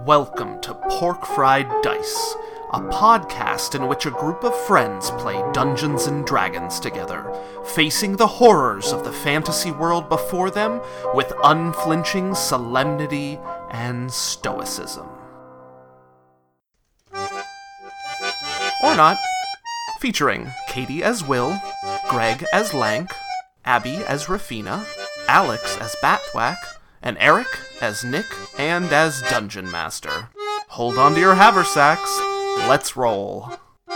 Welcome to Pork Fried Dice, a podcast in which a group of friends play Dungeons and Dragons together, facing the horrors of the fantasy world before them with unflinching solemnity and stoicism. Or not. Featuring Katie as Will, Greg as Lank, Abby as Rafina, Alex as Batthwack, and Eric as Nick and as Dungeon Master. Hold on to your haversacks. Let's roll.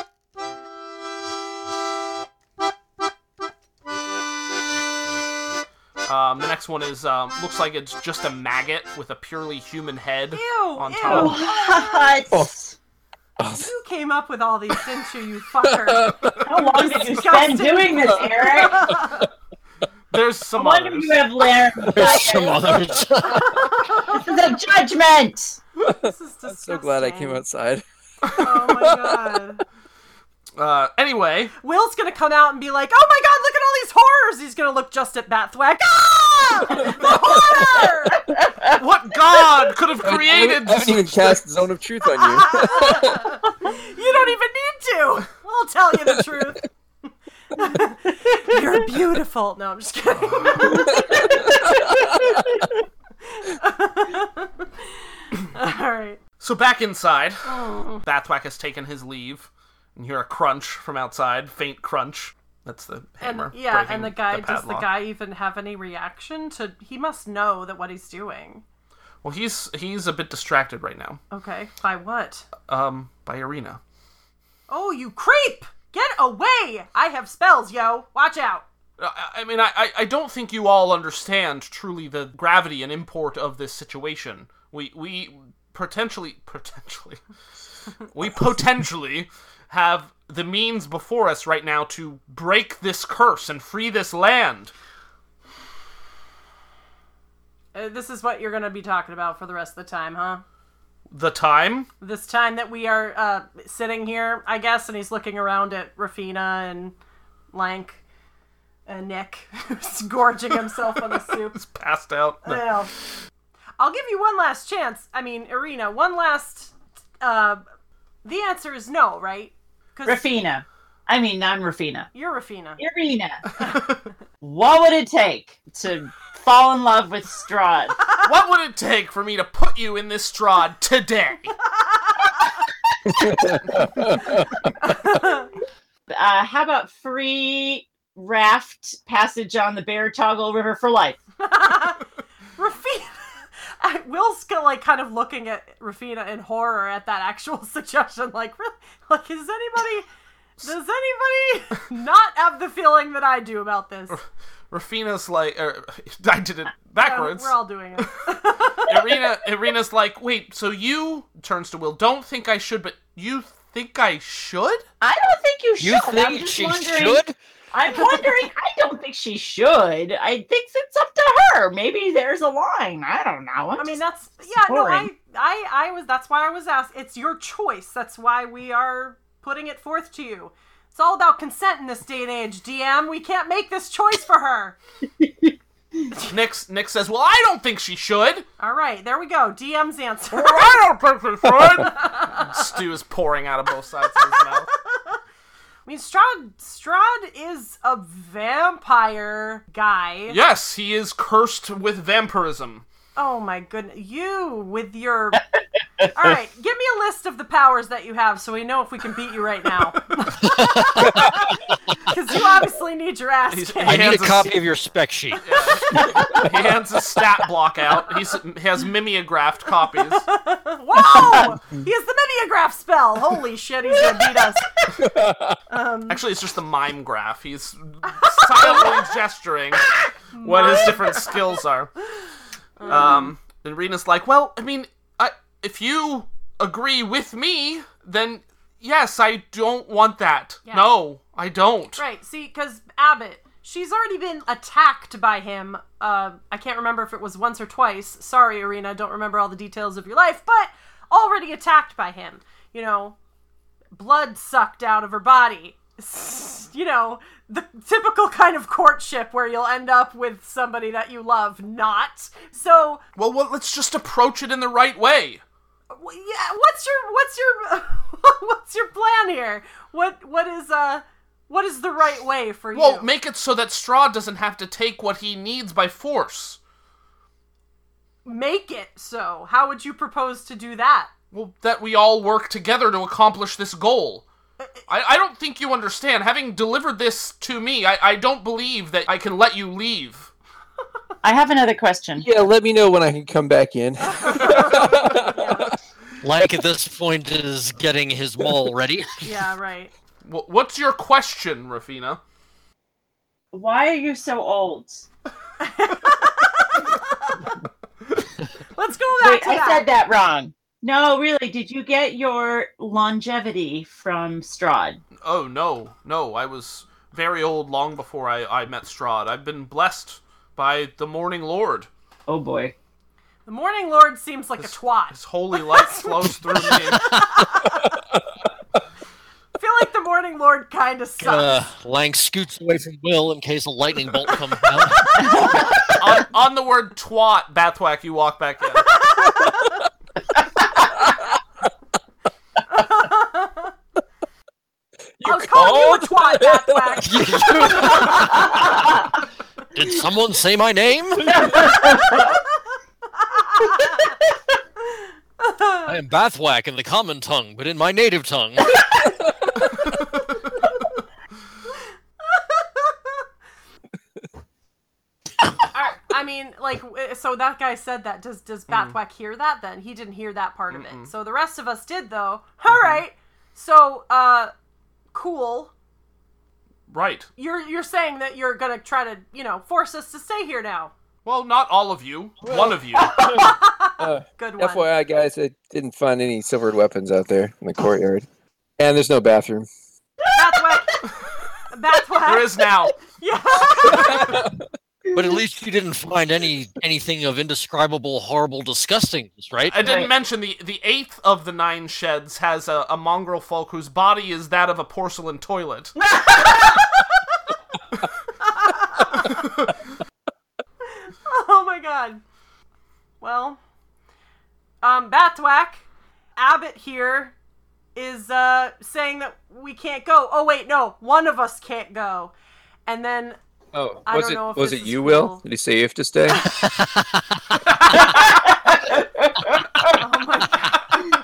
The next one is, looks like it's just a maggot with a purely human head on top. What? You came up with all these, didn't you fucker? How long did you spend doing this, Eric? There's some What others. do you have learned? There's some others. This is a judgment! This is disgusting. I'm so glad I came outside. Oh my god. Anyway. Will's gonna come out and be like, oh my god, look at all these horrors! He's gonna look just at Batthwack. Ah! The horror! What god could have created... I haven't even cast Zone of Truth on you. You don't even need to! I'll tell you the truth. You're beautiful. No, I'm just kidding. Alright. So back inside, Batthwack has taken his leave. And you hear a crunch from outside, faint crunch. That's the hammer. breaking And the guy, does the padlock. guy even have any reaction to, he must know that what he's doing. Well, he's a bit distracted right now. Okay, by what? By Irina. Oh, you creep! Get away! I have spells, yo! Watch out! I mean, I don't think you all understand truly the gravity and import of this situation. We potentially have the means before us right now to break this curse and free this land. This is what you're gonna be talking about for the rest of the time, huh? The time? This time that we are sitting here, I guess, and he's looking around at Rafina and Lank and Nick, who's gorging himself on the soup. It's passed out. I know. I'll give you one last chance. I mean, Irina, one last... the answer is no, right? Rafina. I mean, non-Rafina. You're Rafina. Irina. What would it take to fall in love with Strahd? What would it take for me to put you in this Strahd today? How about free raft passage on the Bear Toggle River for life? Rafina... Will's kind of looking at Rafina in horror at that actual suggestion. Like, does anybody not have the feeling that I do about this? Rafina's like, I did it backwards. Yeah, we're all doing it. Irina's like, wait, so you, turns to Will, don't think I should, but you think I should? I don't think you should. You I'm think just she wondering- should? I'm wondering, I don't think she should. I think it's up to her. Maybe there's a line. I don't know. I mean, that's why I was asked. It's your choice. That's why we are putting it forth to you. It's all about consent in this day and age, DM. We can't make this choice for her. Nick says, well, I don't think she should. All right, there we go. DM's answer. Well, I don't think she should. Stew is pouring out of both sides of his mouth. I mean, Strahd is a vampire guy. Yes, he is cursed with vampirism. Oh my goodness. You, with your... Alright, give me a list of the powers that you have so we know if we can beat you right now. Because you obviously need your ass kicked. I need a copy of your spec sheet. He hands a stat block out. He has mimeographed copies. Whoa! He has the mimeograph spell! Holy shit, he's gonna beat us. Actually, it's just the mime graph. He's silently gesturing what his different skills are. And Irina's like, well, I mean, if you agree with me, then yes, I don't want that. Yeah. No, I don't. Right, see, because Abbott, she's already been attacked by him. I can't remember if it was once or twice. Sorry, Irina, I don't remember all the details of your life, but already attacked by him. You know, blood sucked out of her body. You know, the typical kind of courtship where you'll end up with somebody that you love not. So... Well, let's just approach it in the right way. Yeah, what's your plan here? What is the right way for you? Well, make it so that Strahd doesn't have to take what he needs by force. Make it so. How would you propose to do that? Well, that we all work together to accomplish this goal. I don't think you understand. Having delivered this to me, I don't believe that I can let you leave. I have another question. Yeah, let me know when I can come back in. Lank at this point is getting his maul ready. Yeah, right. What's your question, Rafina? Why are you so old? Let's go back Wait, to I that. said that wrong. No, really, did you get your longevity from Strahd? Oh, no. I was very old long before I met Strahd. I've been blessed by the Morning Lord. Oh boy. The Morning Lord seems like a twat. His holy light flows through me. I feel like the Morning Lord kind of sucks. Lank scoots away from Will in case a lightning bolt comes down. on the word twat, Bathwack, you walk back in. I was calling you a twat, Bathwack. Did someone say my name? I am Bathwack in the common tongue, but in my native tongue. I mean, like, so that guy said that. Does Bathwack hear that then? He didn't hear that part of it. So the rest of us did, though. All right. So, cool. Right. You're saying that you're gonna try to, force us to stay here now. Well, not all of you. One of you. Good one. FYI, guys, I didn't find any silvered weapons out there in the courtyard. And there's no bathroom. Bathwack. There is now. Yeah. But at least you didn't find anything of indescribable, horrible disgustingness, right? I didn't mention the 8th of the 9 sheds has a mongrel folk whose body is that of a porcelain toilet. Oh my god. Well, Bathwack, Abbott here is saying that we can't go. Oh wait, no, one of us can't go. And then Oh, I don't know if was this it is you, cool. Will? Did he say you have to stay? Oh my god.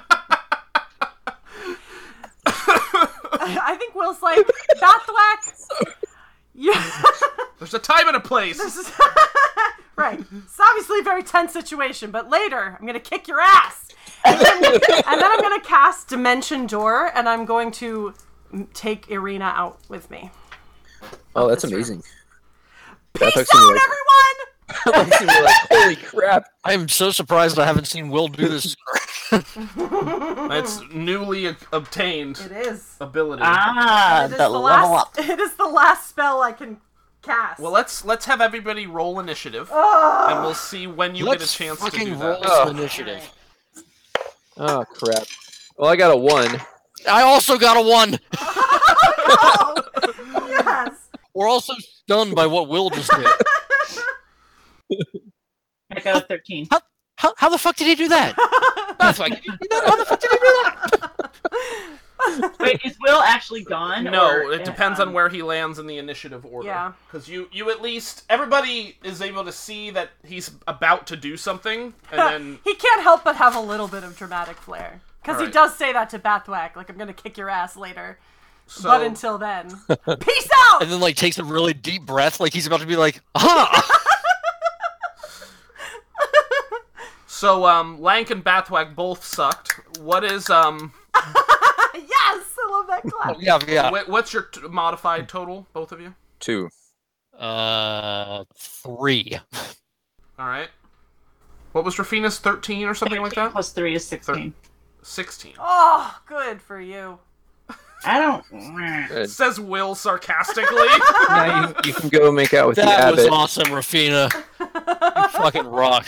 I think Will's like, Bathwack. Yeah. There's a time and a place. This is right. It's obviously a very tense situation, but later I'm gonna kick your ass, and then I'm gonna cast Dimension Door, and I'm going to take Irina out with me. Oh, that's this room. amazing. Peace That's out, like, everyone! That's gonna be like, holy crap. I'm so surprised I haven't seen Will do this sooner. It's newly obtained It is. ability. Ah, It is the level up. It is the last spell I can cast. Well, let's have everybody roll initiative, Oh. and we'll see when you Let's get a chance to fucking do roll that. some initiative. Oh, crap. Well, I got a 1. I also got a 1. Oh, yes. We're also stunned by what Will just did. I got a 13. How the fuck did he do that? That's like, how the fuck did he do that? Wait, is Will actually gone? No, or, it depends on where he lands in the initiative order. Yeah. Because you at least, everybody is able to see that he's about to do something, and then... He can't help but have a little bit of dramatic flair. Because he Alright. does say that to Bathwack, like, I'm gonna kick your ass later. So, But until then, peace out! And then like takes a really deep breath, like he's about to be like, aha! so Lank and Bathwack both sucked. What is, Yes! I love that clap. yeah. what's your modified total, both of you? 2. 3. Alright. What was Rafina's, 13 or something like that? Plus 3 is 16. 16. Oh, good for you. I don't... Good. Says Will sarcastically. Now you can go make out with the That was abbot. awesome, Rafina. You fucking rock.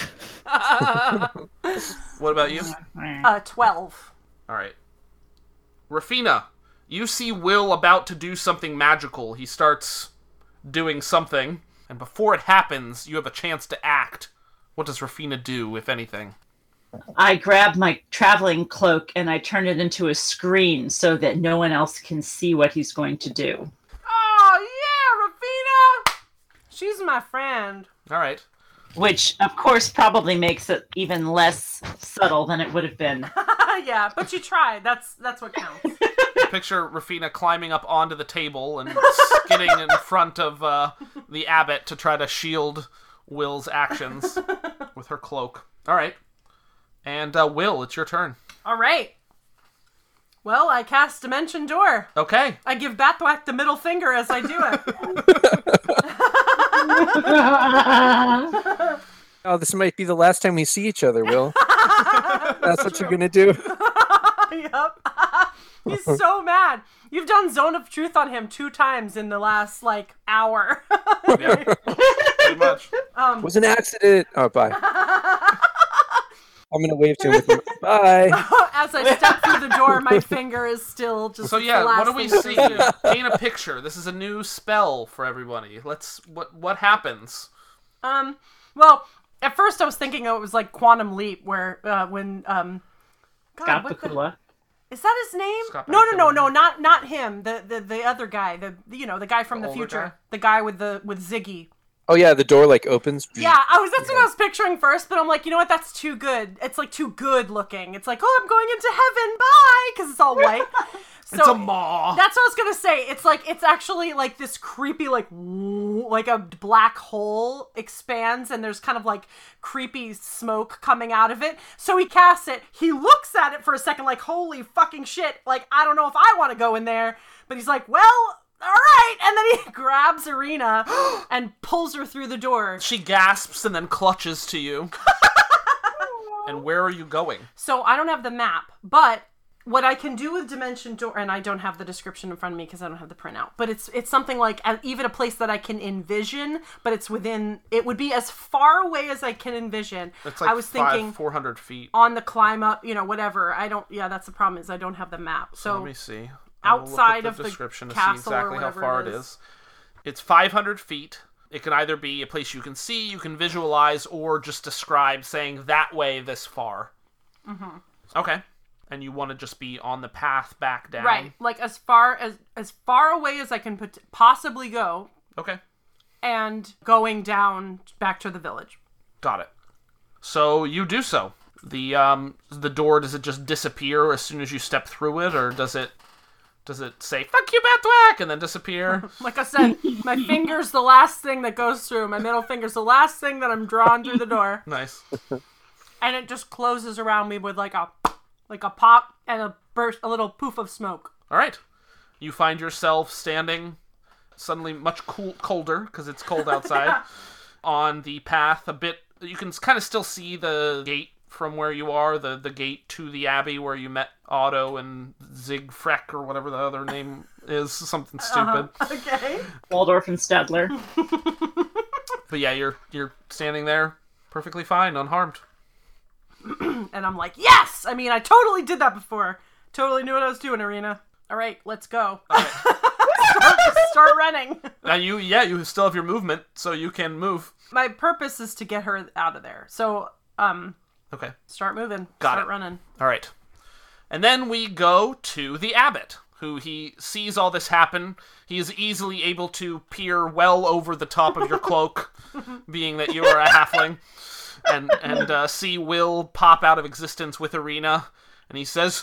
What about you? 12. Alright. Rafina, you see Will about to do something magical. He starts doing something, and before it happens, you have a chance to act. What does Rafina do, if anything? I grab my traveling cloak and I turn it into a screen so that no one else can see what he's going to do. Oh, yeah, Rafina! She's my friend. All right. Which, of course, probably makes it even less subtle than it would have been. Yeah, but you tried. That's what counts. Picture Rafina climbing up onto the table and skidding in front of the abbot to try to shield Will's actions with her cloak. All right. And Will, it's your turn. All right. Well, I cast Dimension Door. Okay. I give Bathwack the middle finger as I do it. Oh, this might be the last time we see each other, Will. That's what you're going to do? Yep. He's so mad. You've done Zone of Truth on him 2 times in the last, hour. Yeah. Pretty much. It was an accident. Oh, bye. I'm going to wave to him with you. Bye. As I step through the door, my finger is still just So the yeah, last what do we thing see? to do. Paint a picture. This is a new spell for everybody. What happens? Well, at first I was thinking it was like Quantum Leap, where when God, Scott what the- Bakula. is that his name? Scott No, Bakula. not him. The other guy, the guy from The the older future, guy? the guy with Ziggy. Oh, yeah, the door, opens. Yeah, that's what I was picturing first, but I'm like, you know what? That's too good. It's too good looking. It's like, oh, I'm going into heaven, bye, because it's all white. So, It's a maw. That's what I was gonna say. It's actually this creepy like a black hole expands and there's kind of creepy smoke coming out of it. So he casts it. He looks at it for a second like, holy fucking shit. I don't know if I want to go in there. But he's like, well, all right. And then he grabs Irina and pulls her through the door. She gasps and then clutches to you. And where are you going? So I don't have the map, but what I can do with Dimension Door, and I don't have the description in front of me because I don't have the printout, but it's something like even a place that I can envision, but it would be as far away as I can envision. It's I was thinking 400 feet. on the climb up, whatever. That's the problem is I don't have the map. So Let me see. I will look at outside of the description to see castle or exactly how whatever far it it is. is. It's 500 feet. It can either be a place you can see, you can visualize, or just describe saying that way this far. Mm-hmm. Okay. And you want to just be on the path back down. right, as far away as I can possibly go, Okay. and going down back to the village. Got it. So you do so. The door, does it just disappear as soon as you step through it, or does it say "fuck you, Bathwack" and then disappear? Like I said, my finger's the last thing that goes through. My middle finger's the last thing that I'm drawn through the door, Nice. and it just closes around me with like a pop and a little poof of smoke. All right. You find yourself standing suddenly much colder because it's cold outside on the path a bit. You can kind of still see the gate from where you are, the gate to the abbey where you met Otto and Zigfreck or whatever the other name is, something stupid. Okay. Waldorf and Stadler. But yeah, you're standing there perfectly fine, unharmed. And I'm like, yes! I mean, I totally did that before. Totally knew what I was doing, Irina. All right, let's go. All right. Start running. Now you still have your movement, so you can move. My purpose is to get her out of there. So, Okay. start moving. Got Start it. running. All right. And then we go to the abbot, who he sees all this happen. He is easily able to peer well over the top of your cloak, being that you are a halfling, and see Will pop out of existence with Irina. And he says,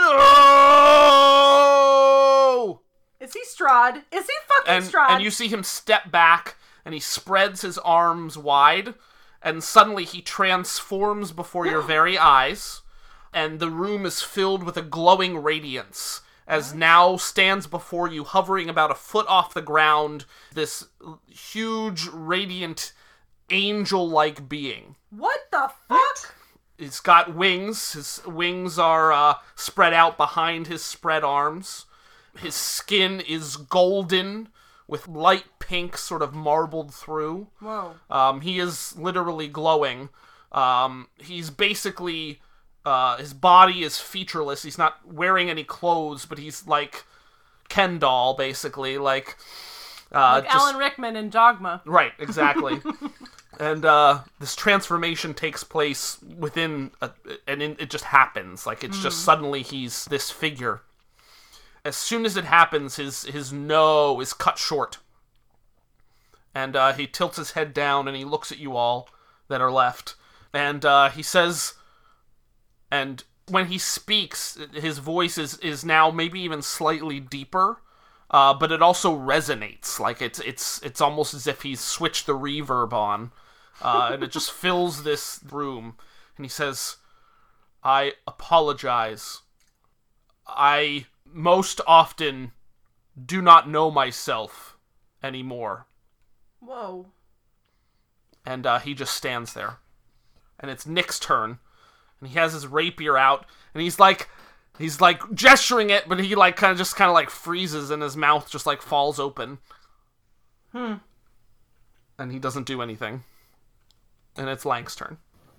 "No!" Is he Strahd? Is he fucking Strahd? And you see him step back, and he spreads his arms wide, and suddenly he transforms before your very eyes, and the room is filled with a glowing radiance, as now stands before you, hovering about a foot off the ground, this huge, radiant, angel-like being. What the fuck? He's got wings. His wings are spread out behind his spread arms. His skin is golden, with light pink sort of marbled through. Whoa. He is literally glowing. He's basically, his body is featureless. He's not wearing any clothes, but he's like Ken doll, basically. Like Alan Rickman in Dogma. Right, exactly. And this transformation takes place it just happens. Like, it's just suddenly he's this figure. As soon as it happens, his no is cut short. And he tilts his head down and he looks at you all that are left. And he says, and when he speaks, his voice is now maybe even slightly deeper, but it also resonates. Like, it's almost as if he's switched the reverb on, and it just fills this room. And he says, I apologize. I most often do not know myself anymore. Whoa. And he just stands there. And it's Nick's turn. And he has his rapier out. And he's like gesturing it, but he kind of freezes and his mouth just falls open. And he doesn't do anything. And it's Lank's turn.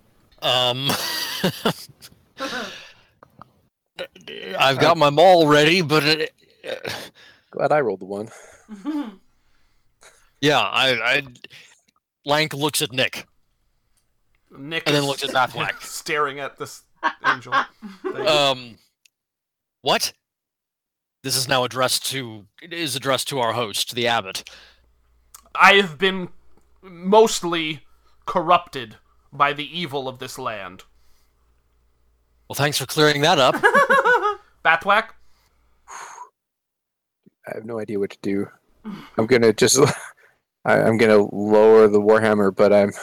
I've got my maul ready, but Glad I rolled the one. yeah, Lank looks at Nick. Nick And is then looks at Bathwack. staring at this angel. What? This is now addressed to our host, the abbot. I have been mostly corrupted by the evil of this land. Well, thanks for clearing that up. Bathwack? I have no idea what to do. I'm gonna just, I'm gonna lower the warhammer,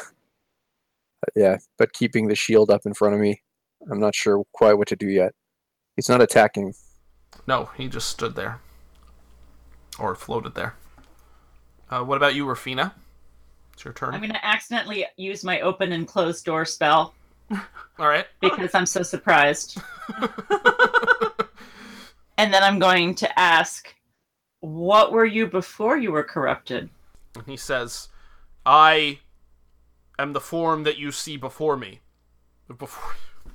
but keeping the shield up in front of me. I'm not sure quite what to do yet. He's not attacking. No, he just stood there. Or floated there. What about you, Rafina? It's your turn. I'm going to accidentally use my open and closed door spell. All right. Because I'm so surprised. And then I'm going to ask, what were you before you were corrupted? And he says, I am the form that you see before me. Before...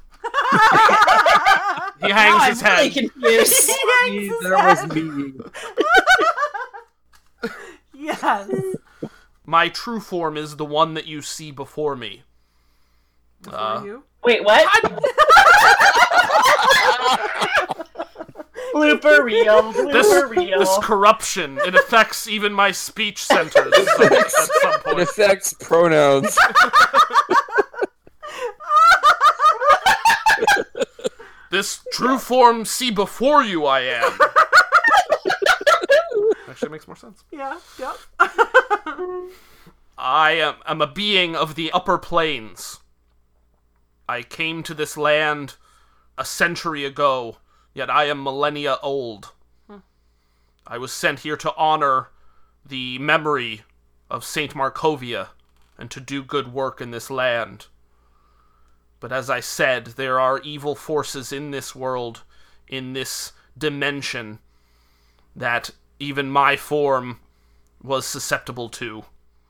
He hangs his head. Really confused. That was me. Yes. My true form is the one that you see before me. Before you? Wait, what? Blooper reel. This corruption, it affects even my speech centers at some It point. affects pronouns. This true form see before you I am. Actually, it makes more sense. Yeah, yep. I am a being of the upper planes. I came to this land a century ago, yet I am millennia old. I was sent here to honor the memory of Saint Markovia and to do good work in this land. But as I said, there are evil forces in this world, in this dimension, that even my form was susceptible to.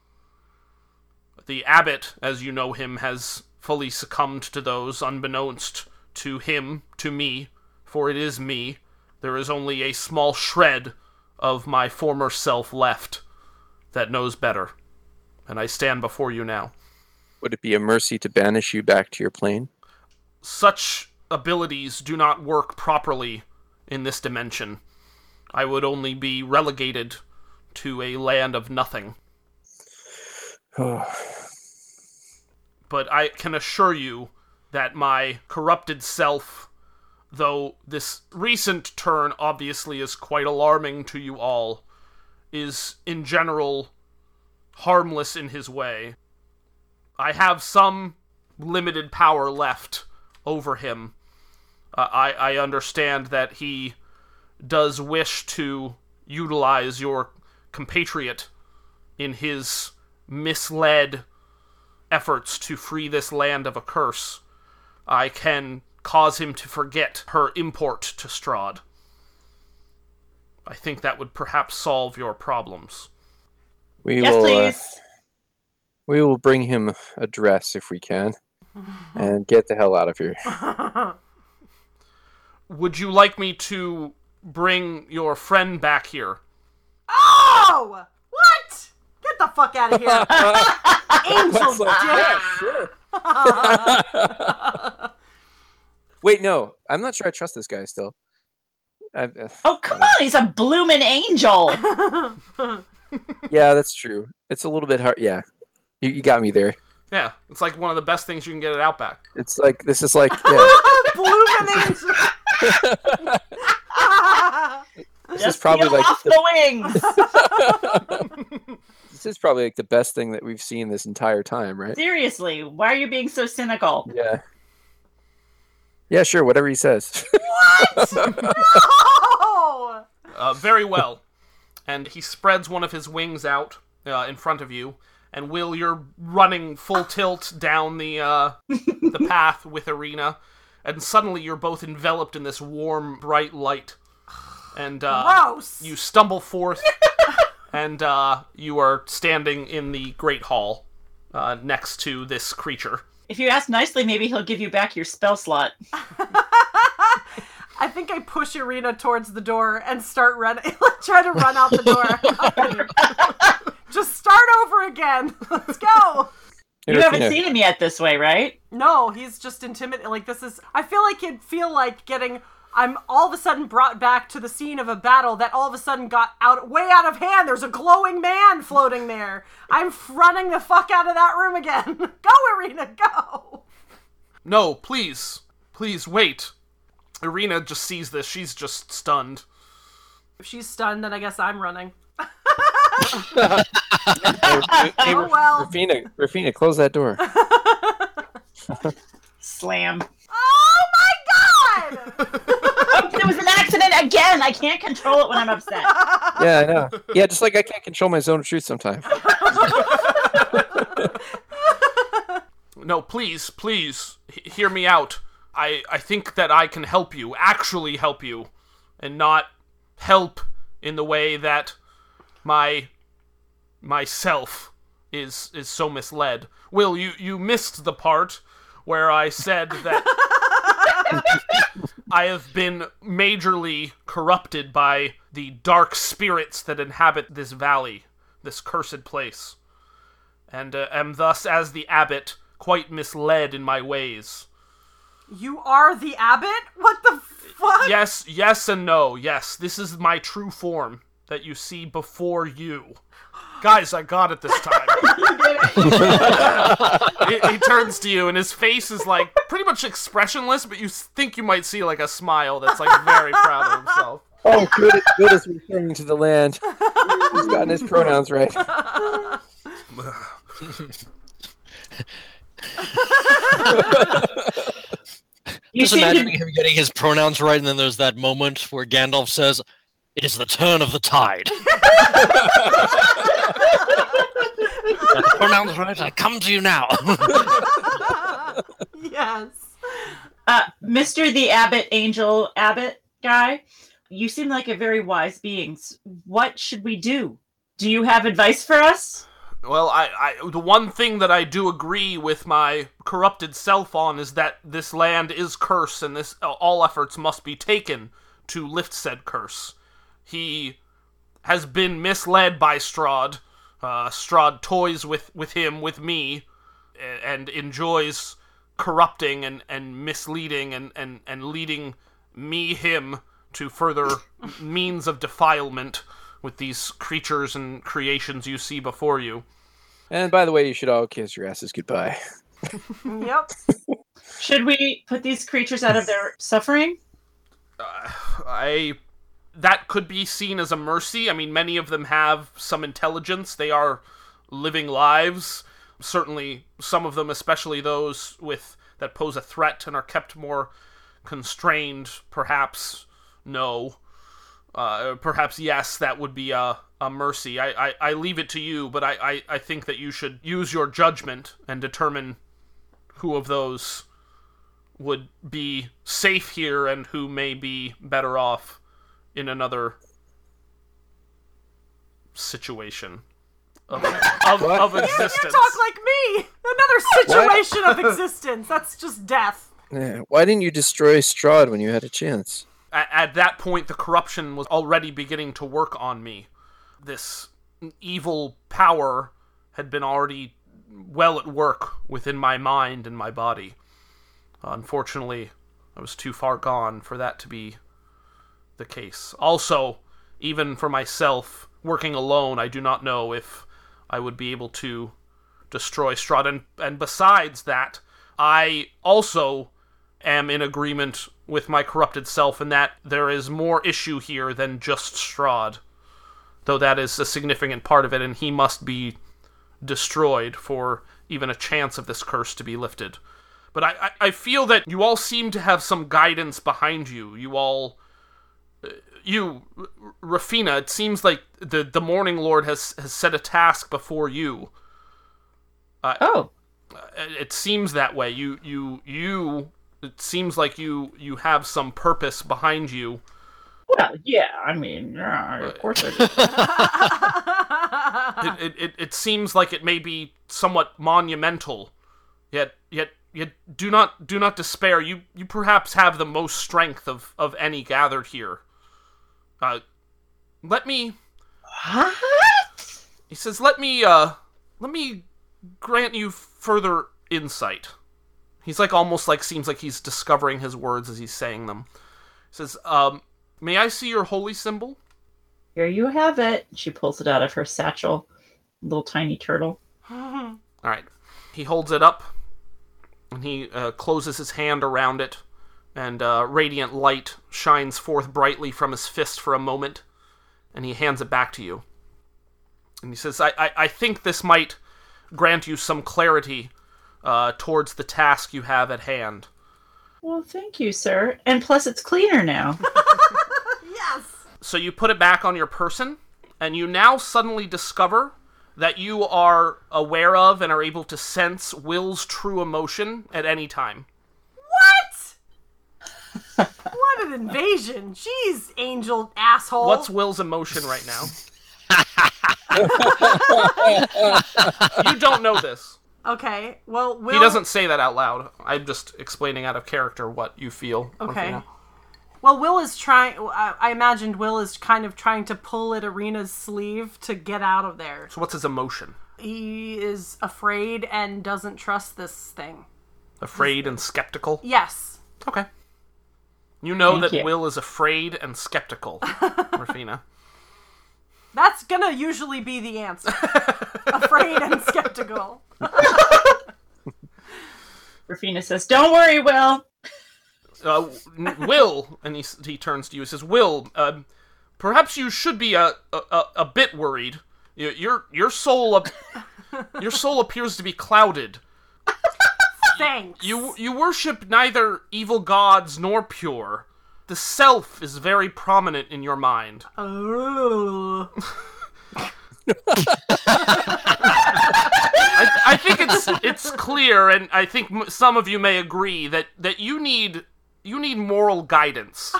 The abbot, as you know him, has fully succumbed to those, unbeknownst to him, to me, for it is me. There is only a small shred of my former self left that knows better, and I stand before you now. Would it be a mercy to banish you back to your plane? Such abilities do not work properly in this dimension. I would only be relegated to a land of nothing. But I can assure you that my corrupted self, though this recent turn obviously is quite alarming to you all, is in general harmless in his way. I have some limited power left over him. I understand that he does wish to utilize your compatriot in his misled efforts to free this land of a curse. I can cause him to forget her import to Strahd. I think that would perhaps solve your problems. Yes, please. We will bring him a dress if we can, and get the hell out of here. Would you like me to bring your friend back here? Oh! What? Get the fuck out of here. Angel Wes like, dick. yeah, sure. Wait, no. I'm not sure I trust this guy still. Oh, come on, he's a bloomin' angel. Yeah, that's true. It's a little bit hard. Yeah. You got me there. Yeah, it's like one of the best things you can get at Outback. It's like, this is like, yeah. Blooming angel. This Just is probably peel like off the wings. this is probably like the best thing that we've seen this entire time, right? Seriously, why are you being so cynical? Yeah. Yeah, sure, whatever he says. No! Very well. And he spreads one of his wings out in front of you. And Will, you're running full tilt down the path with Irina. And suddenly you're both enveloped in this warm, bright light. And Gross. you stumble forth. And you are standing in the Great Hall next to this creature. If you ask nicely, maybe he'll give you back your spell slot. I think I push Irina towards the door and start running. Try to run out the door. Just start over again. Let's go. You haven't seen him yet this way, right? No, he's just intimidated. Like, this is... I feel like it'd feel like getting... I'm all of a sudden brought back to the scene of a battle that all of a sudden got way out of hand. There's a glowing man floating there. I'm running the fuck out of that room again. Go, Irina, go. No, please. Please, wait. Irina just sees this. She's just stunned. If she's stunned, then I guess I'm running. Hey, Oh, well. Rafina, close that door. Slam. Oh, my God! It was an accident again. I can't control it when I'm upset. Yeah, I know. Yeah, just like I can't control my zone of truth sometimes. No, please, hear me out. I think that I can help you, actually help you, and not help in the way that myself is so misled. Will, you missed the part where I said that I have been majorly corrupted by the dark spirits that inhabit this valley, this cursed place, and am thus, as the abbot, quite misled in my ways. You are the abbot? What the fuck? Yes and no. Yes, this is my true form that you see before you. Guys, I got it this time. He turns to you, and his face is, like, pretty much expressionless, but you think you might see, like, a smile that's, like, very proud of himself. Oh, good is returning to the land. He's gotten his pronouns right. Just imagining him getting his pronouns right, and then there's that moment where Gandalf says, "It is the turn of the tide." Got the pronouns right, I come to you now. Yes. Mr. the Abbot, Angel Abbot guy, you seem like a very wise being. What should we do? Do you have advice for us? Well, I the one thing that I do agree with my corrupted self on is that this land is cursed, and this all efforts must be taken to lift said curse. He has been misled by Strahd. Strahd toys with him, with me, and enjoys corrupting and misleading and leading him to further means of defilement with these creatures and creations you see before you. And by the way, you should all kiss your asses goodbye. Yep. Should we put these creatures out of their suffering? That could be seen as a mercy. I mean, many of them have some intelligence. They are living lives. Certainly, some of them, especially those that pose a threat and are kept more constrained, perhaps no. Perhaps yes, that would be a mercy. I leave it to you, but I think that you should use your judgment and determine who of those would be safe here and who may be better off in another situation of existence. You talk like me! Another situation of existence. That's just death. Yeah, why didn't you destroy Strahd when you had a chance? At that point, the corruption was already beginning to work on me. This evil power had been already well at work within my mind and my body. Unfortunately, I was too far gone for that to be the case. Also, even for myself, working alone, I do not know if I would be able to destroy Strahd. And besides that, I also am in agreement with my corrupted self in that there is more issue here than just Strahd. Though that is a significant part of it, and he must be destroyed for even a chance of this curse to be lifted. But I feel that you all seem to have some guidance behind you. Rafina, it seems like the Morning Lord has set a task before you. It seems that way. It seems like you have some purpose behind you. Well, yeah, I mean, of course I do. It seems like it may be somewhat monumental, yet do not despair. You perhaps have the most strength of any gathered here. Let me. What? He says, let me grant you further insight. He's seems like he's discovering his words as he's saying them. He says, may I see your holy symbol? Here you have it. She pulls it out of her satchel. Little tiny turtle. All right. He holds it up, and he closes his hand around it, and radiant light shines forth brightly from his fist for a moment, and he hands it back to you. And he says, I think this might grant you some clarity towards the task you have at hand. Well, thank you, sir. And plus, it's cleaner now. Yes! So you put it back on your person, and you now suddenly discover that you are aware of and are able to sense Will's true emotion at any time. What? What an invasion. Jeez, angel asshole. What's Will's emotion right now? You don't know this. Okay, well, Will... He doesn't say that out loud. I'm just explaining out of character what you feel. Okay. Rafina. Well, Will is trying... I imagined Will is kind of trying to pull at Irina's sleeve to get out of there. So what's his emotion? He is afraid and doesn't trust this thing. Afraid and skeptical? Yes. Okay. You know Thank that you. Will is afraid and skeptical, Rafina. That's gonna usually be the answer. Afraid and skeptical. Rafina says, "Don't worry, Will." Will, and he turns to you and says, Will, perhaps you should be a bit worried. Your soul appears to be clouded. Thanks. You worship neither evil gods nor pure. The self is very prominent in your mind. Oh. I think it's clear, and I think some of you may agree that you need moral guidance.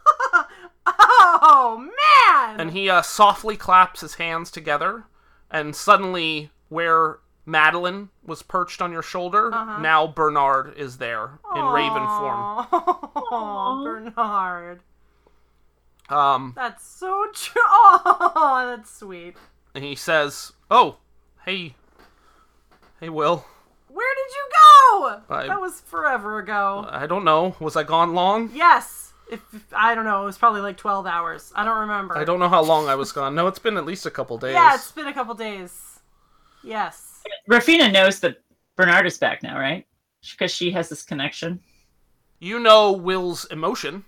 Oh, man! And he softly claps his hands together, and suddenly, where Madeline was perched on your shoulder, now Bernard is there in raven form. Oh, Bernard. That's so true. Oh, that's sweet. And he says, "Oh, hey, Will. Where did you go? I- That was forever ago. I don't know. Was I gone long? Yes. If I don't know, it was probably like 12 hours. I don't remember. I don't know how long I was gone. No, it's been at least a couple days. Yeah, it's been a couple days. Yes. Rafina knows that Bernard is back now, right? Because she has this connection. You know Will's emotion.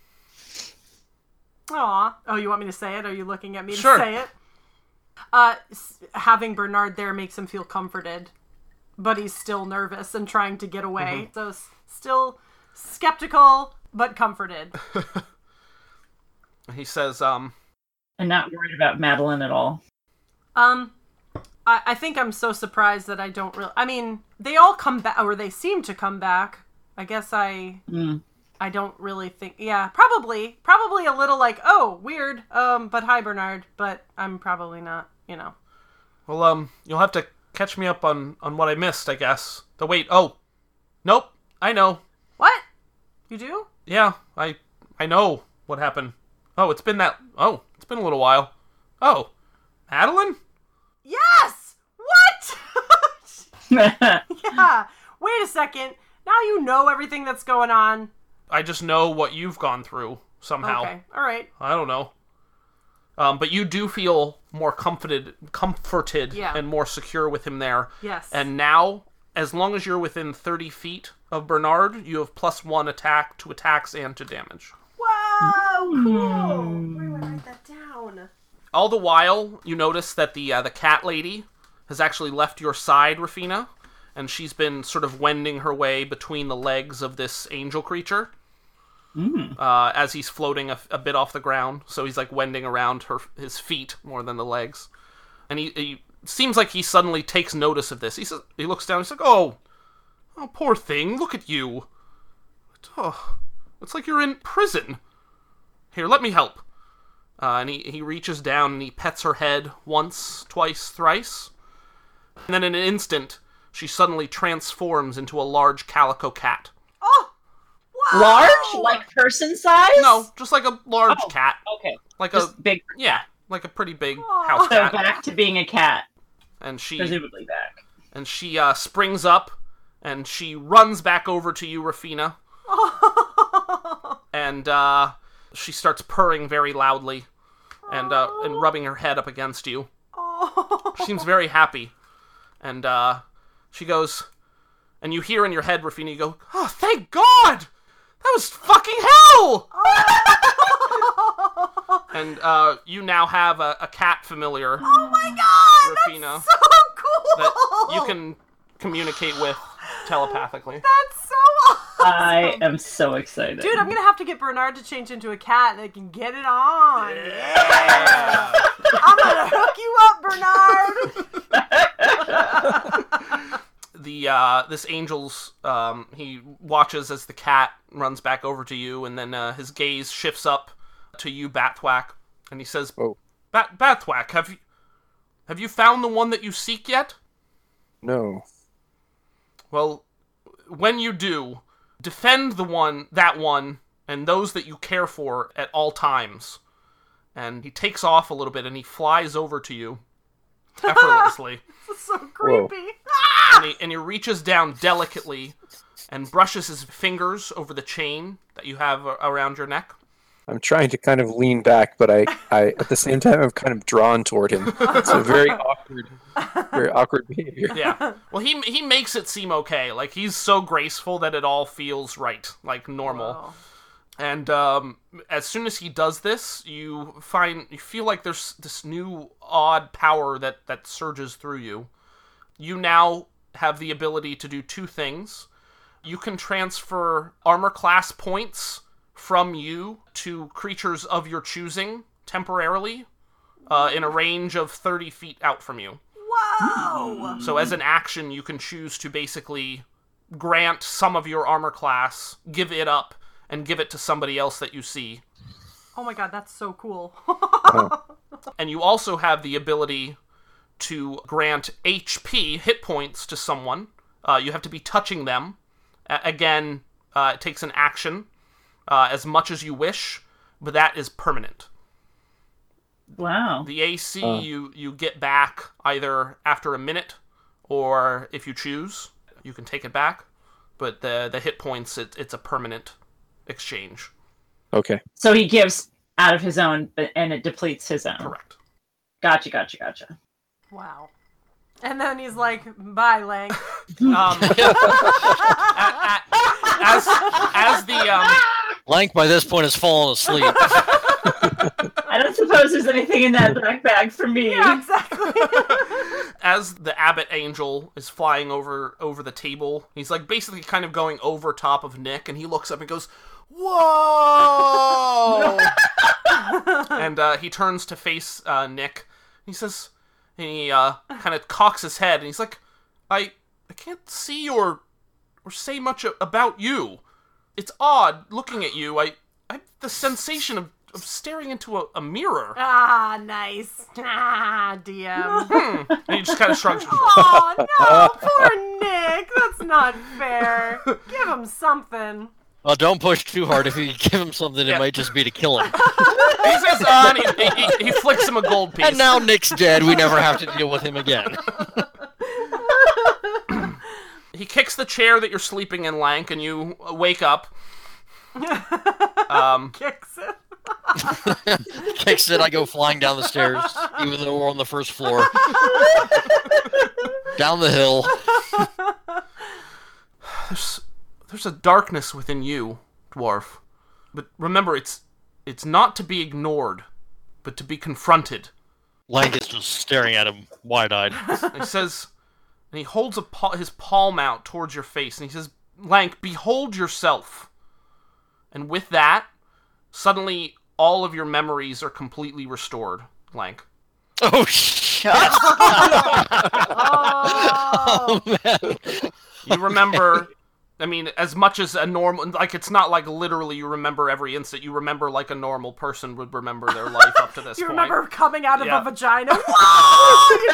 Aw. Oh, you want me to say it? Are you looking at me Sure. to say it? Having Bernard there makes him feel comforted, but he's still nervous and trying to get away. So still skeptical, but comforted. He says, And not worried about Madeline at all. I think I'm so surprised that I don't really... I mean, they all come back, or they seem to come back. I guess I don't really think... Yeah, probably a little like, oh, weird, but hi, Bernard. But I'm probably not, well, you'll have to catch me up on what I missed, I guess. Nope, I know. What? You do? Yeah, I know what happened. It's been a little while. Oh, Madeline? Yes! What? Yeah. Wait a second. Now you know everything that's going on. I just know what you've gone through somehow. Okay. All right. I don't know. But you do feel more comforted Yeah. and more secure with him there. Yes. And now, as long as you're within 30 feet of Bernard, you have +1 attack to attacks and to damage. Whoa! Cool. Where would I write that down? All the while, you notice that the cat lady has actually left your side, Rafina, and she's been sort of wending her way between the legs of this angel creature. As he's floating a bit off the ground, so he's like wending around his feet more than the legs, and he seems like he suddenly takes notice of this. He looks down. He's like, "Oh, poor thing! Look at you! Oh, it's like you're in prison. Here, let me help." And he reaches down and he pets her head once, twice, thrice, and then in an instant, she suddenly transforms into a large calico cat. Oh! Wow! Large? Like person size? No, just like a large cat. Okay. Like Just big. Yeah, like a pretty big Aw. house So cat. back to being a cat. And she Presumably back. springs up and she runs back over to you, Rafina, and she starts purring very loudly and rubbing her head up against you. She seems very happy. And she goes, and you hear in your head, Rafina, you go, "Oh, thank God! That was fucking hell!" And you now have a cat familiar, Oh my god! Rafina, That's so cool! that you can communicate with telepathically. That's so awesome! I am so excited. Dude, I'm gonna have to get Bernard to change into a cat that can get it on. Yeah. I'm gonna hook you up, Bernard! This angel's he watches as the cat runs back over to you, and then his gaze shifts up to you, Batthwack, and he says, Oh. Batthwack, have you found the one that you seek yet? No. Well, when you do, defend that one and those that you care for at all times." And he takes off a little bit and he flies over to you effortlessly. This is so creepy. and he reaches down delicately and brushes his fingers over the chain that you have around your neck. I'm trying to kind of lean back, but I at the same time I'm kind of drawn toward him. It's a very awkward behavior. Yeah. Well, he makes it seem okay. Like, he's so graceful that it all feels right, like normal. Whoa. And as soon as he does this, you feel like there's this new odd power that surges through you. You now have the ability to do two things. You can transfer armor class points from you to creatures of your choosing temporarily in a range of 30 feet out from you. Whoa! So as an action, you can choose to basically grant some of your armor class, give it up, and give it to somebody else that you see. Oh my god, that's so cool. And you also have the ability to grant HP, hit points, to someone. You have to be touching them. Again, it takes an action, as much as you wish, but that is permanent. Wow. The AC you get back either after a minute, or if you choose, you can take it back. But the hit points, it's a permanent exchange. Okay. So he gives out of his own, and it depletes his own. Correct. Gotcha. Wow. And then he's like, "Bye, Lang." As the Lank by this point has fallen asleep. I don't suppose there's anything in that black bag for me. Yeah, exactly. as the abbot angel is flying over the table, he's like basically kind of going over top of Nick, and he looks up and goes, "Whoa!" And he turns to face Nick. He says, and he kind of cocks his head, and he's like, I can't see or say much about you. It's odd looking at you. I have the sensation of staring into a mirror." Ah, nice. Ah, DM. And he just kind of shrugs his shoulders. Oh, no, poor Nick. That's not fair. Give him something. Well, don't push too hard. If you give him something, Yeah. it might just be to kill him. He says, and he flicks him a gold piece. And now Nick's dead. We never have to deal with him again. He kicks the chair that you're sleeping in, Lank, and you wake up. Kicks it. Kicks it, I go flying down the stairs, even though we're on the first floor. Down the hill. There's a darkness within you, dwarf. But remember, it's not to be ignored, but to be confronted. Lank is just staring at him, wide-eyed. He says, and he holds his palm out towards your face, and he says, Lank, behold yourself. And with that, suddenly all of your memories are completely restored, Lank. Oh, shit! Oh, man. You remember, I mean, as much as a normal, like, it's not like literally you remember every instant. You remember like a normal person would remember their life up to this you point. remember coming out of Yeah. a vagina. Whoa!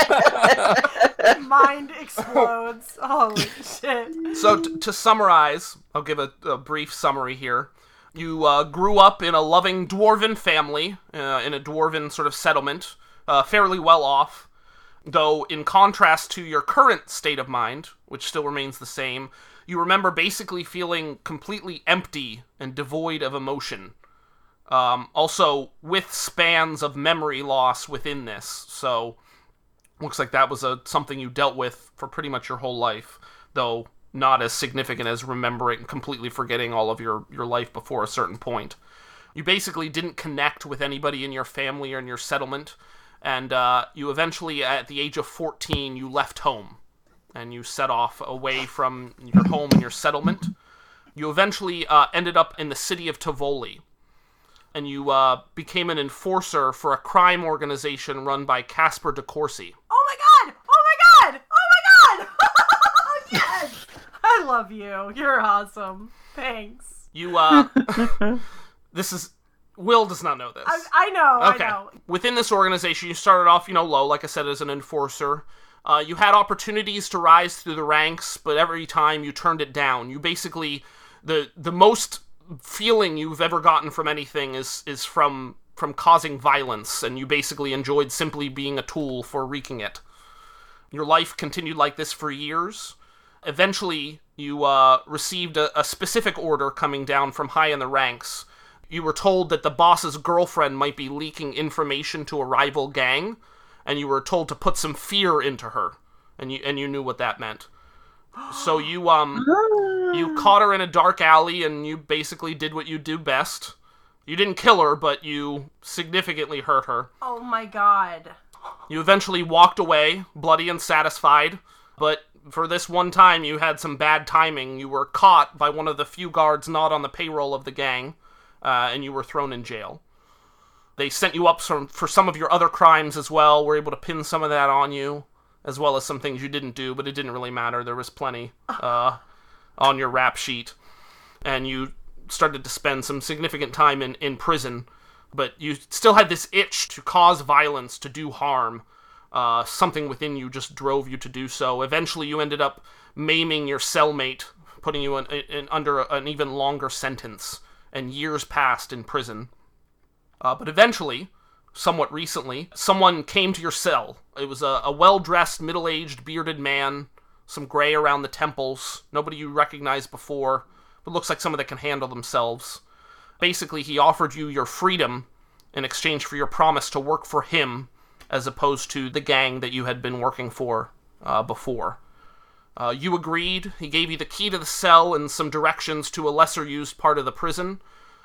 Mind explodes. Holy shit. So, to summarize, I'll give a brief summary here. You grew up in a loving dwarven family, in a dwarven sort of settlement, fairly well off. Though, in contrast to your current state of mind, which still remains the same, you remember basically feeling completely empty and devoid of emotion. Also, with spans of memory loss within this, so looks like that was something you dealt with for pretty much your whole life, though not as significant as completely forgetting all of your life before a certain point. You basically didn't connect with anybody in your family or in your settlement, and you eventually, at the age of 14, you left home, and you set off away from your home and your settlement. You eventually ended up in the city of Tivoli, and you became an enforcer for a crime organization run by Casper de Courcy. Oh my god! Oh my god! Oh my god! Yes! I love you. You're awesome. Thanks. You, Will does not know this. I know, Okay. I know. Within this organization, you started off, low, like I said, as an enforcer. You had opportunities to rise through the ranks, but every time you turned it down. You basically, the most feeling you've ever gotten from anything is from causing violence, and you basically enjoyed simply being a tool for wreaking it. Your life continued like this for years. Eventually, you received a specific order coming down from high in the ranks. You were told that the boss's girlfriend might be leaking information to a rival gang, and you were told to put some fear into her, and you knew what that meant. So you caught her in a dark alley, and you basically did what you do best. You didn't kill her, but you significantly hurt her. Oh my god. You eventually walked away, bloody and satisfied, but for this one time you had some bad timing. You were caught by one of the few guards not on the payroll of the gang, and you were thrown in jail. They sent you up for some of your other crimes as well, were able to pin some of that on you, as well as some things you didn't do, but it didn't really matter. There was plenty on your rap sheet. And you started to spend some significant time in prison, but you still had this itch to cause violence, to do harm. Something within you just drove you to do so. Eventually you ended up maiming your cellmate, putting you under an even longer sentence, and years passed in prison. But eventually, somewhat recently, someone came to your cell. It was a well-dressed, middle-aged, bearded man, some gray around the temples, nobody you recognized before, but looks like someone that can handle themselves. Basically, he offered you your freedom in exchange for your promise to work for him, as opposed to the gang that you had been working for before. You agreed. He gave you the key to the cell and some directions to a lesser-used part of the prison,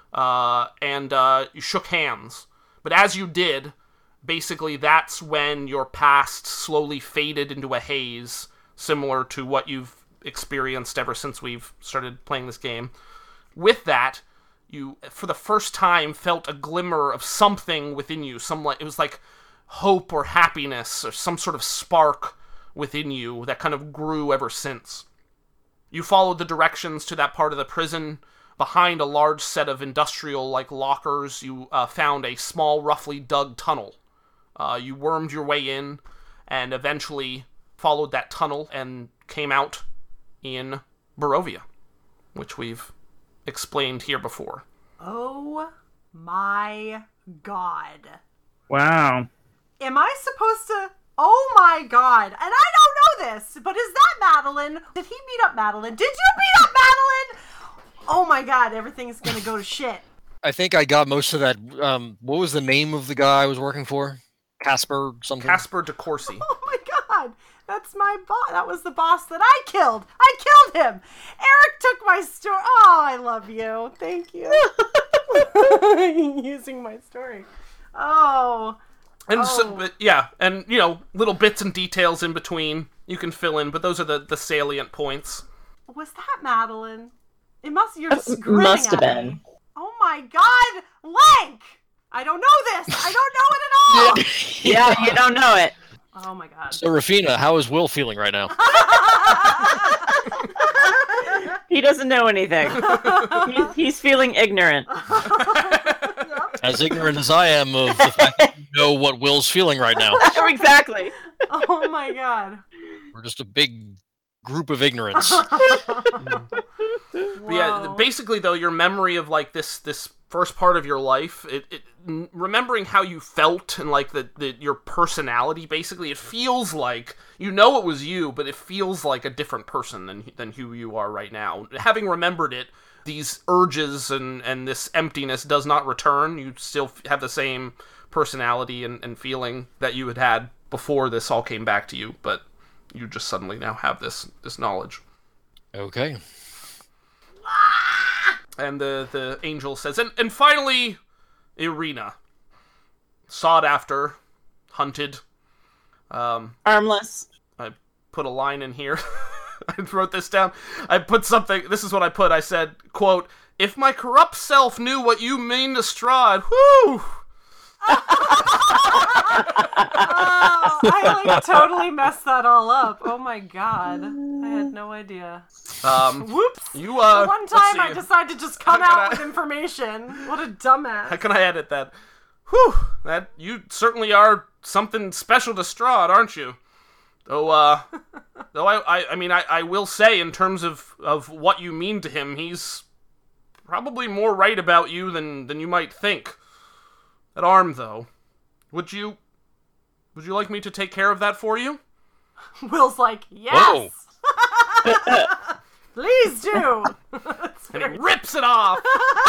and you shook hands. But as you did, basically that's when your past slowly faded into a haze, similar to what you've experienced ever since we've started playing this game. With that, you, for the first time, felt a glimmer of something within you. It was like hope or happiness or some sort of spark within you that kind of grew ever since. You followed the directions to that part of the prison. Behind a large set of industrial-like lockers, you found a small, roughly dug tunnel. You wormed your way in, and eventually followed that tunnel and came out in Barovia, which we've explained here before. Oh my god. Wow. Am I supposed to... Oh my god. And I don't know this, but is that Madeline? Did he beat up Madeline? Did you beat up Madeline? Oh my god, everything's gonna go to shit. I think I got most of that. What was the name of the guy I was working for? Casper something? Casper DeCourcy. Oh my god, that's my boss. That was the boss that I killed. I killed him. Eric took my story. Oh, I love you. Thank you. Using my story. Oh. And so, but, yeah, and little bits and details in between you can fill in, but those are the salient points. Was that Madeline? It must. You're just grinning Must have at been. me. Oh my god, Lank! I don't know this. I don't know it at all. Yeah, you don't know it. Oh my god. So, Rafina, how is Will feeling right now? He doesn't know anything. He's feeling ignorant. As ignorant as I am of the fact that you know what Will's feeling right now. Exactly. Oh my god. We're just a big group of ignorance. But yeah, basically though, your memory of like this first part of your life, remembering how you felt and like your personality, basically, it feels like it was you, but it feels like a different person than who you are right now. Having remembered it, these urges and this emptiness does not return. You still have the same personality and feeling that you had before this all came back to you, but you just suddenly now have this knowledge. Okay. And the angel says, and finally, Irina. Sought after, hunted. Armless. I put a line in here. I wrote this down. I put something, this is what I put. I said, quote, "If my corrupt self knew what you mean to Strahd, whoo!" I like totally messed that all up. Oh my god. I had no idea. Whoops. You, the one let's time see. I decided to just come out with information. What a dumbass. How can I edit that? Whew, that, you certainly are something special to Strahd, aren't you? Though I will say, in terms of what you mean to him, he's probably more right about you than you might think. That arm, though. Would you like me to take care of that for you? Will's like, yes! Please do! And he rips it off!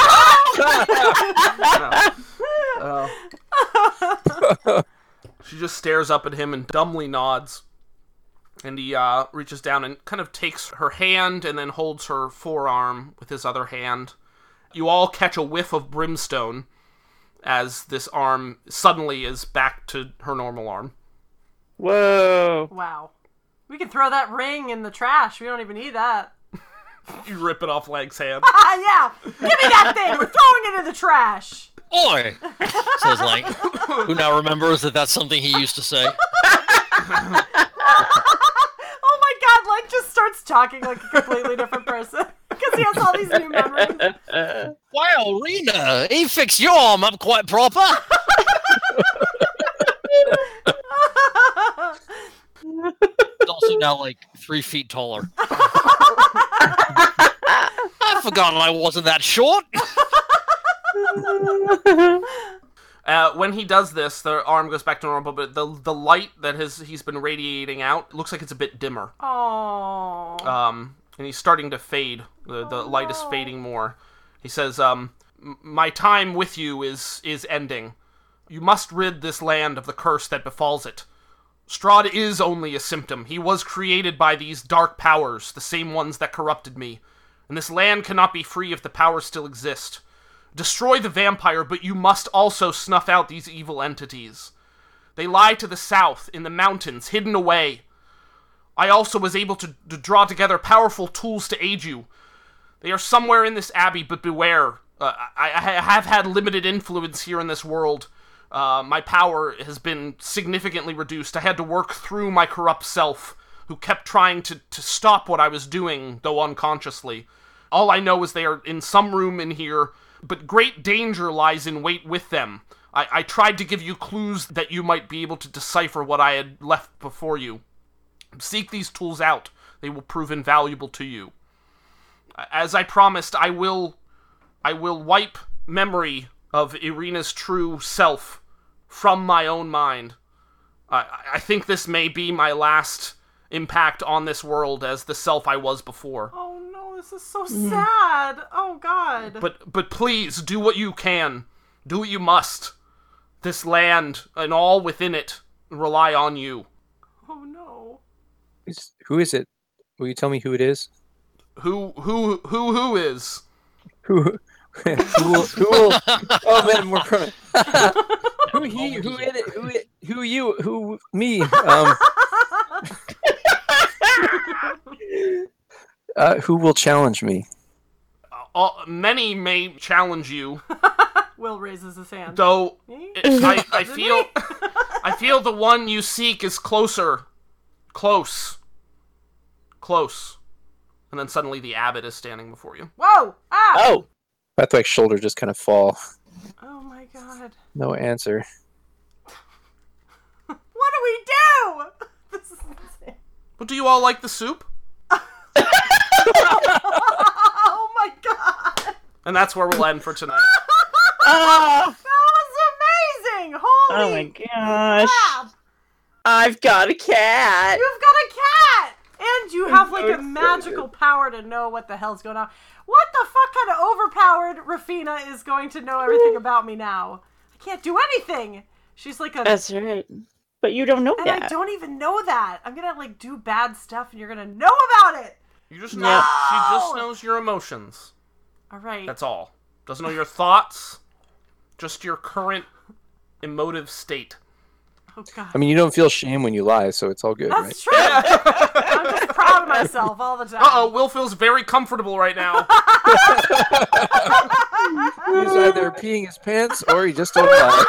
She just stares up at him and dumbly nods. And he reaches down and kind of takes her hand and then holds her forearm with his other hand. You all catch a whiff of brimstone as this arm suddenly is back to her normal arm. Whoa. Wow. We could throw that ring in the trash. We don't even need that. You rip it off Lang's hand. Yeah! Give me that thing! We're throwing it in the trash! Oi! Says Lang, who now remembers that that's something he used to say. Oh my god, Lang just starts talking like a completely different person. Because he has all these new memories. Wow, Rena, he fixed your arm up quite proper. He's also now like 3 feet taller. I've forgotten I wasn't that short. When he does this, the arm goes back to normal, but the light that he's been radiating out looks like it's a bit dimmer. Oh. And he's starting to fade. The light is fading more. He says, "My time with you is ending. You must rid this land of the curse that befalls it. Strahd is only a symptom. He was created by these dark powers, the same ones that corrupted me. And this land cannot be free if the powers still exist. Destroy the vampire, but you must also snuff out these evil entities. They lie to the south, in the mountains, hidden away. I also was able to draw together powerful tools to aid you. They are somewhere in this abbey, but beware. I have had limited influence here in this world. My power has been significantly reduced. I had to work through my corrupt self, who kept trying to stop what I was doing, though unconsciously. All I know is they are in some room in here, but great danger lies in wait with them. I tried to give you clues that you might be able to decipher what I had left before you. Seek these tools out. They will prove invaluable to you. As I promised, I will wipe memory of Irina's true self from my own mind. I think this may be my last impact on this world as the self I was before. Oh no, this is so sad. Oh god. But please, do what you can. Do what you must. This land and all within it rely on you. Oh no. Who is it? Will you tell me who it is? Who is? Who will? Oh man, more permanent. Who he? Who it? Who you? Who me? Who will challenge me? Many may challenge you, Will raises his hand. though Me? I Is it feel me? I feel the one you seek is closer. Close. And then suddenly the abbot is standing before you. Whoa! Ah! Oh, Pathway's shoulder just kind of fall. Oh my god. No answer. What do we do? This is insane. But do you all like the soup? Oh my god! And that's where we'll end for tonight. ah, That was amazing! Holy oh my gosh! crap! I've got a cat. You've got a cat! And you have like so a magical power to know what the hell's going on. What the fuck kind of overpowered Rafina is going to know everything about me now? I can't do anything! She's like a... That's right. But you don't know And that. I don't even know that. I'm gonna like do bad stuff and you're gonna know about it! You just No. know she just knows your emotions. Alright. That's all. Doesn't know your thoughts. Just your current emotive state. Oh god. I mean, you don't feel shame when you lie, so it's all good, right? That's true! I'm just proud of myself all the time. Uh-oh, Will feels very comfortable right now. He's either peeing his pants or he just don't lie.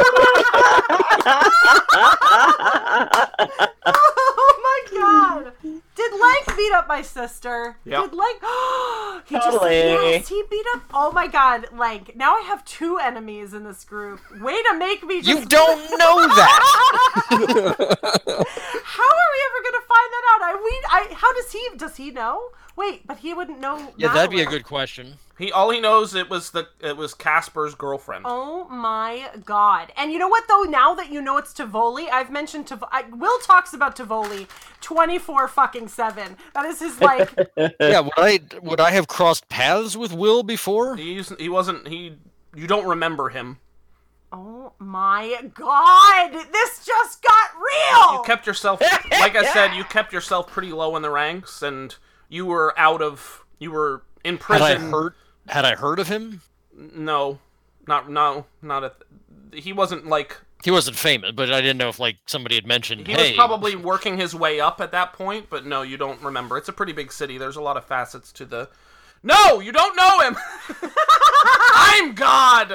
Oh my god! Did Lank beat up my sister? Yep. Did Lank? He Totally. yes, he beat up. Oh my god, Lank! Now I have 2 enemies in this group. Way to make me just. You don't know that. How are we ever gonna find that out? How does he know? Wait, but he wouldn't know. Yeah, that'd be a Madeline. good question. All he knows it was Casper's girlfriend. Oh my god. And you know what though, now that you know it's Tivoli, I've mentioned Will talks about Tivoli 24/7. That is his like Yeah, would I have crossed paths with Will before? You don't remember him. oh my god. This just got real. You kept yourself, like I said, you kept yourself pretty low in the ranks, and you were in prison. Had I heard of him? No, not at. He wasn't like. He wasn't famous, but I didn't know if like somebody had mentioned. He Hey, was probably working his way up at that point, but no, you don't remember. It's a pretty big city. There's a lot of facets to the. No, you don't know him. I'm God.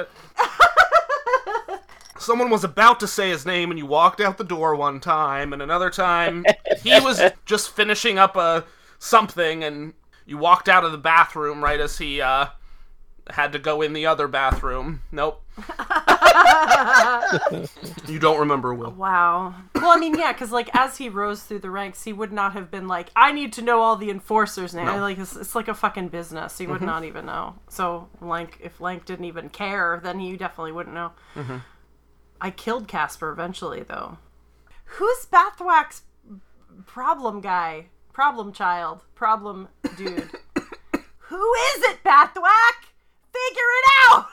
Someone was about to say his name, and you walked out the door one time, and another time he was just finishing up something, and you walked out of the bathroom right as he had to go in the other bathroom. Nope. You don't remember Will. Wow. Well, I mean, yeah, because like as he rose through the ranks, he would not have been like, I need to know all the enforcers now. No. Like it's like a fucking business. He would not even know. So if Lank didn't even care, then he definitely wouldn't know. I killed Casper eventually, though. Who's Bathwack's problem guy? Problem child? Problem dude? Who is it, Bathwack? Figure it out!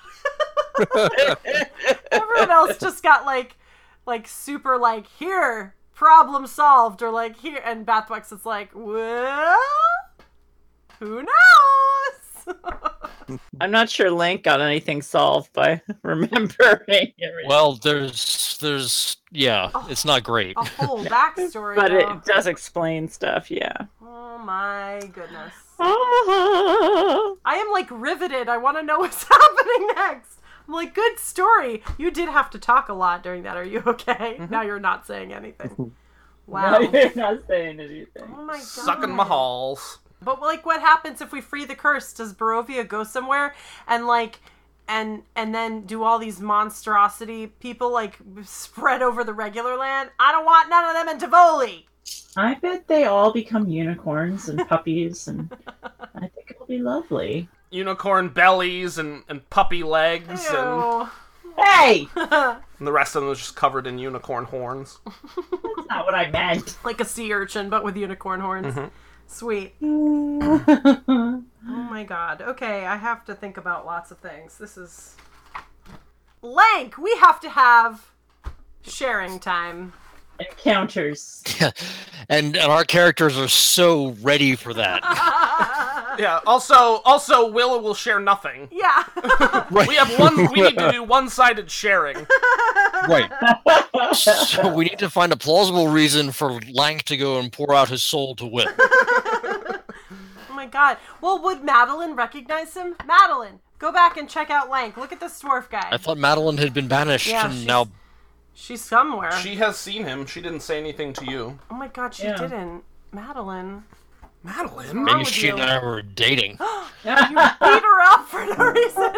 Everyone else just got like super like, here, problem solved, or like here, and Bathwax is like, well, who knows? I'm not sure Link got anything solved by remembering everything. well, there's yeah, it's not great. A whole backstory, But though. it does explain stuff, yeah. Oh my goodness. Ah. I am like riveted. I want to know what's happening next. I'm like, good story. You did have to talk a lot during that. Are you okay? Now you're not saying anything. Wow. No, you're not saying anything. Oh my god. Sucking my halls. But like, what happens if we free the curse? Does Barovia go somewhere and like, and then do all these monstrosity people like spread over the regular land? I don't want none of them in Tivoli. I bet they all become unicorns and puppies, and I think it'll be lovely. Unicorn bellies and puppy legs and Ew. Hey! And the rest of them was just covered in unicorn horns. That's not what I meant. Like a sea urchin, but with unicorn horns. Mm-hmm. Sweet. Oh my god. Okay, I have to think about lots of things. This is... Lank, we have to have sharing time. Encounters. And our characters are so ready for that. Yeah. Also, Will will share nothing. Yeah. Right. We need to do one-sided sharing. Right. So we need to find a plausible reason for Lank to go and pour out his soul to Will. Oh my god. Well, would Madeline recognize him? Madeline, go back and check out Lank. Look at this dwarf guy. I thought Madeline had been banished, Yeah, and now She's somewhere. She has seen him. She didn't say anything to you. Oh my god, she didn't. Madeline. Madeline? wrong maybe with she you? and I were dating. You beat her up for no reason.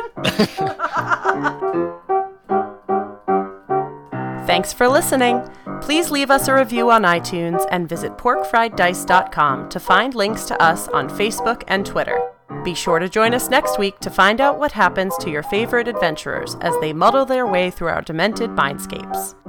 Thanks for listening. Please leave us a review on iTunes and visit porkfrieddice.com to find links to us on Facebook and Twitter. Be sure to join us next week to find out what happens to your favorite adventurers as they muddle their way through our demented mindscapes.